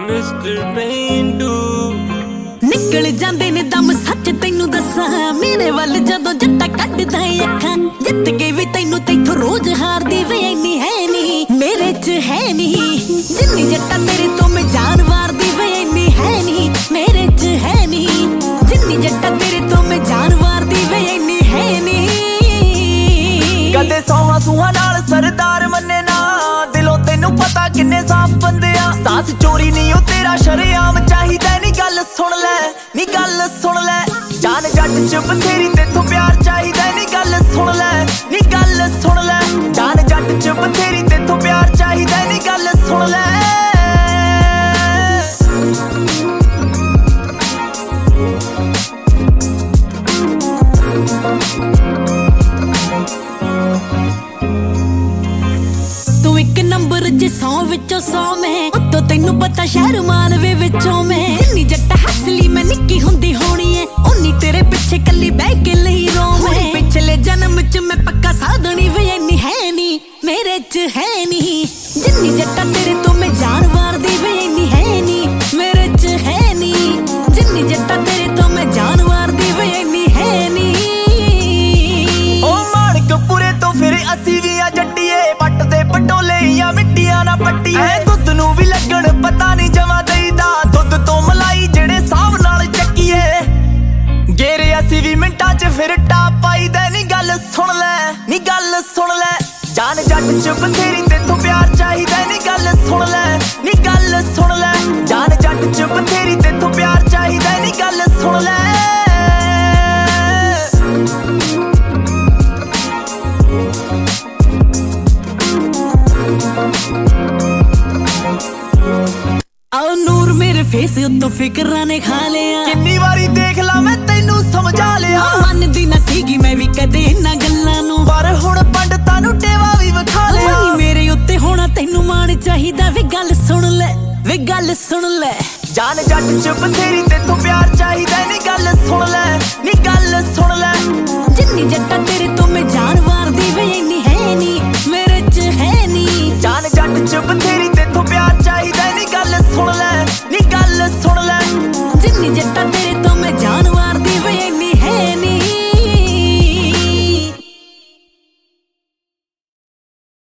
mister पेंडू निकल जांदे ने दम सच तैनू दसा मेरे वल जदों जट्टा कड्डदा अखां जित के भी तैनू तैथों रोज हारदी वे इन्नी है नहीं मेरे च है नहीं जिन्नी जट्टा तेरे तो मैं जान वारदी वे इन्नी है नहीं मेरे च है नहीं जिन्नी जट्टा तेरे तो मैं जान वारदी वे इन्नी है नहीं कदे सौहां सूहां नाल सरदार मन्ने ना दिलों तैनू पता किन्ने साफ बंदे आ साथ चोरी नहीं ओ तेरा शरेआम चाहिदा नी गल सुन ले नी गल सुन ले जान जट च बथेरी तेथों प्यार चाहिदा नी गल सुन ले नी गल सुन ले जान जट च बथेरी तेथों प्यार चाहिदा नी गल सुन ले तू एक नंबर च 100 विचों 100 में उत्तों तैनू पता शहर मालवे विचों में जिन्नी जट्टा हसली मैं निक्की हुंदी होनी है उन्नी तेरे पिछे कल्ली बह के लई रोवे पिछले जन्म च मैं पक्का साधनी वे इन्नी है नी मेरे च है नी जिन्नी जट्टा तेरे तो मैं जान वारदी वे इन्नी है नी मेरे च है नी जिन्नी जट्टा तेरे तो मैं जान वारदी वे इन्नी है नी ओ माणकपुरे तो फिर असी भी आ जट्टीए पट दे पटोले या मिट्टियां ना पट्टीए दुध नू भी लगण पता नहीं जमा देईदा दुध तो मलाई जेड़े साहब नाल चक्कीए गेरे असी भी मिंटां च फिर टाप पाईदा नी गल सुन ले नी गल सुन ले जान जट च बथेरी तेथों प्यार चाहिदा नी गल सुन ले नी गल सुन ले जान जट च बथेरी तेथों प्यार चाहिदा नी गल सुन ले आओ नूर मेरे फेस उत्तों फिकरां ने खा लिया किन्नी वारी देख ला मैं तैनू समझा लिया मनदी ना सीगी मैं भी कदे इन्हां गल्लां नू पर हुण पंडतां नू टेवा भी विखा लिया मेरे उत्ते होना तैनू मान चाहिदा वे गल सुन ले वे गल सुन ले जान जट च बथेरी तेथों प्यार चाहिदा नी